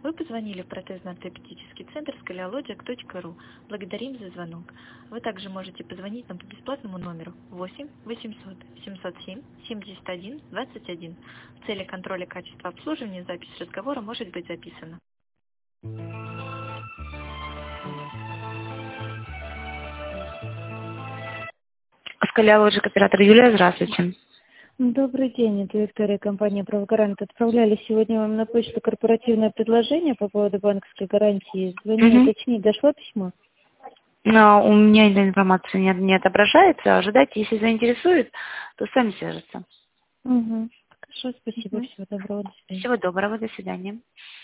Вы позвонили в протезно-ортопедический центр skoliologic.ru. Благодарим за звонок. Вы также можете позвонить нам по бесплатному номеру 8 800 707 71 21. В цели контроля качества обслуживания запись разговора может быть записана. Skoliologic, оператор Юлия, здравствуйте. Добрый день, это Виктория, компания «Правогарант». Отправляли сегодня вам на почту корпоративное предложение по поводу банковской гарантии. Звонили уточнить, дошло письмо? Но у меня эта информация не отображается. Ожидайте, если заинтересует, то сами свяжутся. Угу. Хорошо, спасибо, всего доброго, до свидания. Всего доброго, до свидания.